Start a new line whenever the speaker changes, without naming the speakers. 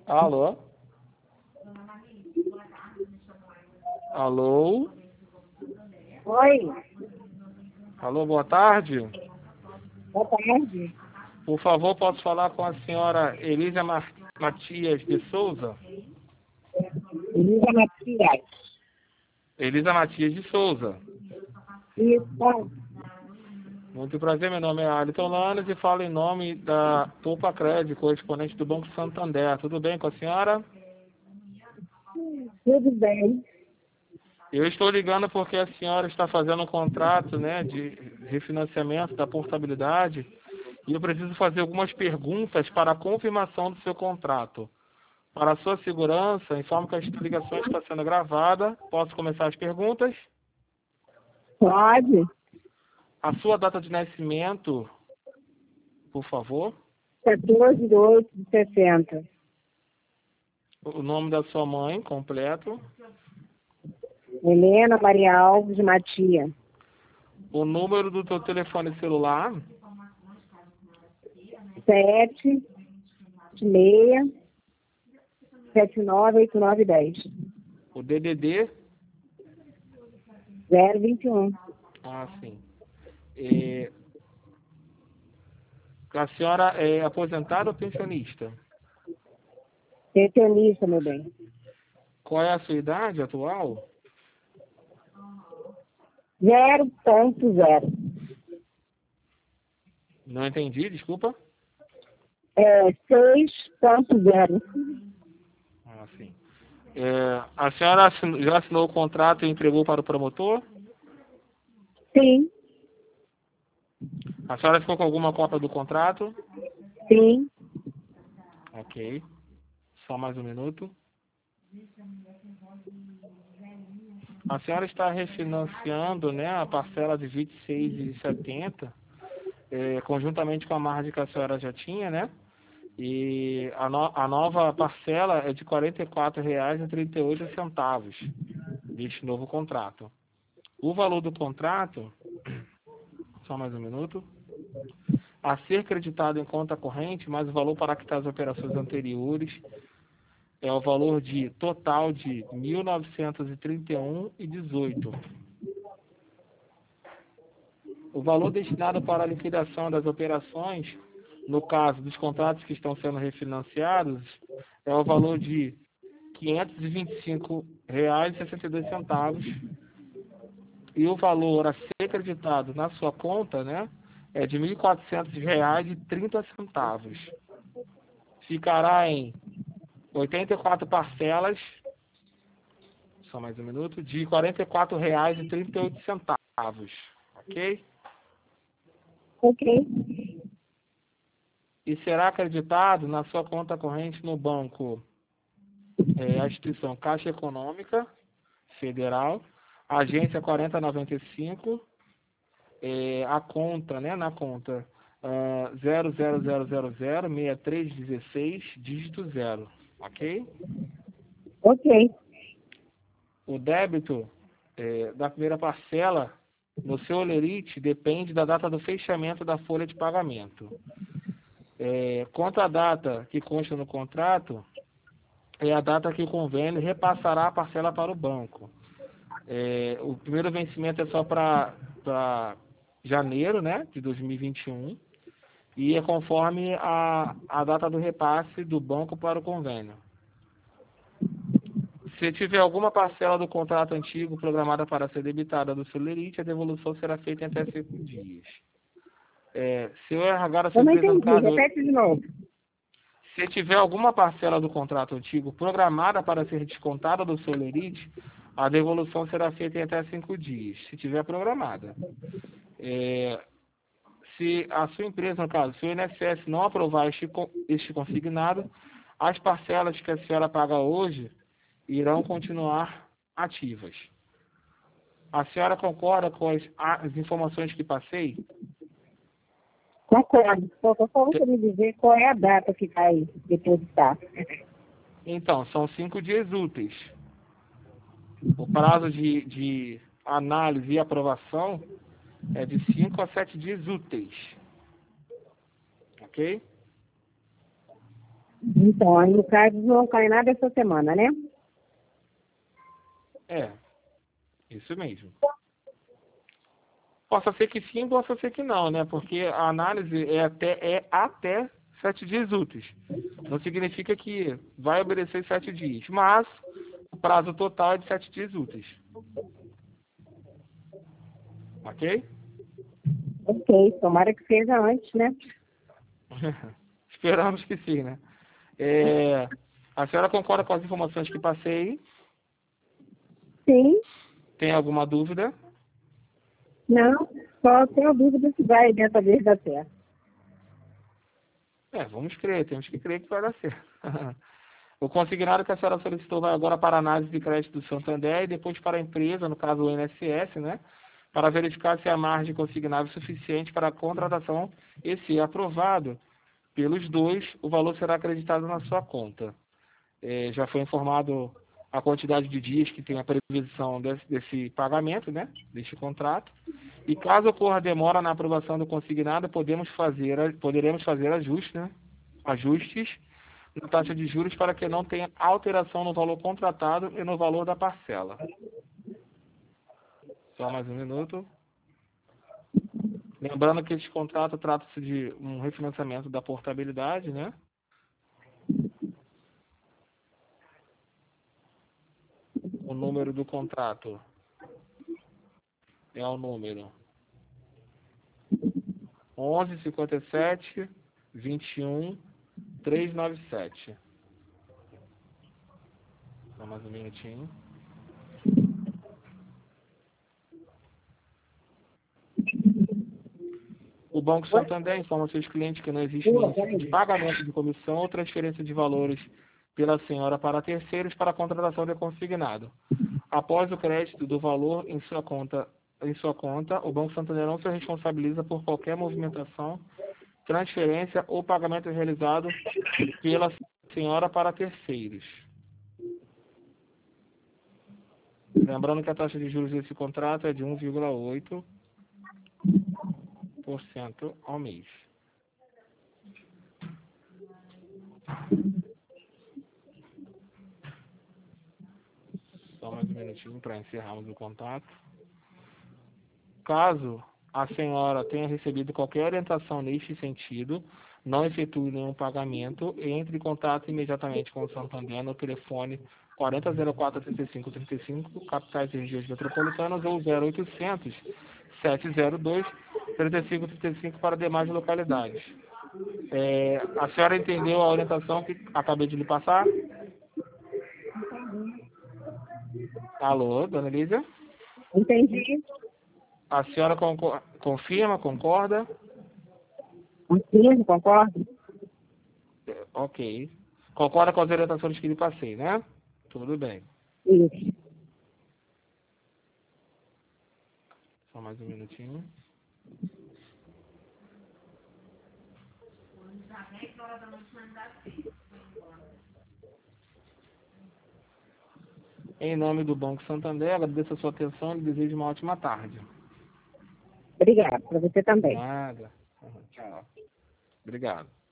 Alô? Alô?
Oi,
Alô, boa tarde.
boa tarde.
Por favor, posso falar com a senhora Elisa Matias de Souza?
Elisa Matias.
Elisa Matias de Souza.
Isso,
Muito prazer, meu nome é Alisson Lanes e falo em nome da Poupa Crédito, correspondente do Banco Santander. Tudo bem com a senhora?
tudo bem.
Eu estou ligando porque a senhora está fazendo um contrato, né, de refinanciamento da portabilidade e eu preciso fazer algumas perguntas para a confirmação do seu contrato. Para a sua segurança, informo que a ligação está sendo gravada. Posso começar as perguntas?
Pode.
A sua data de nascimento, por favor.
14/8/60.
O nome da sua mãe, completo.
Helena Maria Alves Matias.
O número do teu telefone celular.
7-6-79-89-10.
O DDD.
021.
Ah, sim. A senhora é aposentada ou pensionista?
Pensionista, meu bem.
Qual é a sua idade atual?
0.0.
Não entendi, desculpa.
6.0.
Ah, sim. A senhora já assinou o contrato e entregou para o promotor?
Sim,
A senhora ficou com alguma cópia do contrato?
sim.
Ok. Só mais um minuto. A senhora está refinanciando, né, a parcela de 26,70, conjuntamente com a margem que a senhora já tinha, né? E a nova parcela é de R$ 44,38 deste novo contrato. O valor do contrato, só mais um minuto, a ser creditado em conta corrente, mais o valor para quitar as operações anteriores, é o valor de total de R$ 1.931,18. O valor destinado para a liquidação das operações, no caso dos contratos que estão sendo refinanciados, é o valor de R$ 525,62. E o valor a ser creditado na sua conta, né, é de R$ 1.400,30. Ficará em 84 parcelas, só mais um minuto, de R$ 44,38. Ok?
Ok.
E será acreditado na sua conta corrente no banco, a instituição Caixa Econômica Federal, agência 4095, a conta, né, na conta 000006316, dígito 0, ok?
Ok.
O débito da primeira parcela no seu olerite depende da data do fechamento da folha de pagamento. Quanto à data que consta no contrato, é a data que o convênio repassará a parcela para o banco. O primeiro vencimento é só para janeiro, né, de 2021, e é conforme a data do repasse do banco para o convênio. Se tiver alguma parcela do contrato antigo programada para ser debitada do seu lerite, a devolução será feita em até 5 dias. Se o RH da sua
Eu não
empresa, no
entendi.
caso,
Repete de novo.
se tiver alguma parcela do contrato antigo programada para ser descontada do seu lerite, a devolução será feita em até 5 dias, se tiver programada. Se a sua empresa, no caso, se o INSS não aprovar este consignado, as parcelas que a senhora paga hoje irão continuar ativas. A senhora concorda com as informações que passei?
Concordo. Só você me dizer qual é a data que vai depositar.
Então, são 5 dias úteis. O prazo de análise e aprovação é de 5 a 7 dias úteis. Ok?
Então, aí no caso não cai nada essa semana, né?
É, isso mesmo. Possa ser que sim, possa ser que não, né? Porque a análise é até 7 dias úteis. Não significa que vai obedecer 7 dias, mas o prazo total é de 7 dias úteis. Ok?
Ok, tomara que seja antes, né?
Esperamos que sim, né? A senhora concorda com as informações que passei?
Sim,
Tem alguma dúvida?
não, só tenho dúvida se vai dessa vez dar certo.
Vamos crer, temos que crer que vai dar certo. O consignado que a senhora solicitou vai agora para a análise de crédito do Santander e depois para a empresa, no caso o INSS, né? Para verificar se a margem consignável é suficiente para a contratação e, se aprovado pelos dois, o valor será acreditado na sua conta. Já foi informado a quantidade de dias que tem a previsão desse pagamento, né? Deste contrato. E caso ocorra demora na aprovação do consignado, poderemos fazer ajustes, né? Ajustes na taxa de juros para que não tenha alteração no valor contratado e no valor da parcela. Só mais um minuto. Lembrando que este contrato trata-se de um refinanciamento da portabilidade, né? O número do contrato é o número 1157-21-397. Só mais um minutinho. O Banco Santander informa seus clientes que não existe nenhum tipo de pagamento de comissão ou transferência de valores pela senhora para terceiros para a contratação de consignado. Após o crédito do valor em sua conta, o Banco Santander não se responsabiliza por qualquer movimentação, transferência ou pagamento realizado pela senhora para terceiros. Lembrando que a taxa de juros desse contrato é de 1,8% ao mês. Só mais um minutinho para encerrarmos o contato. Caso a senhora tenha recebido qualquer orientação neste sentido, não efetue nenhum pagamento, entre em contato imediatamente com o Santander no telefone 4004-3535, capitais e regiões metropolitanas, ou 0800 702 3535 para demais localidades. A senhora entendeu a orientação que acabei de lhe passar? Alô, dona Lídia?
Entendi.
A senhora confirma, concorda?
Sim, concordo?
Ok. Concorda com as orientações que lhe passei, né? Tudo bem.
Isso.
Só mais um minutinho. Em nome do Banco Santander, agradeço a sua atenção e desejo uma ótima tarde.
Obrigada, para você também.
Nada. Tchau. Obrigado.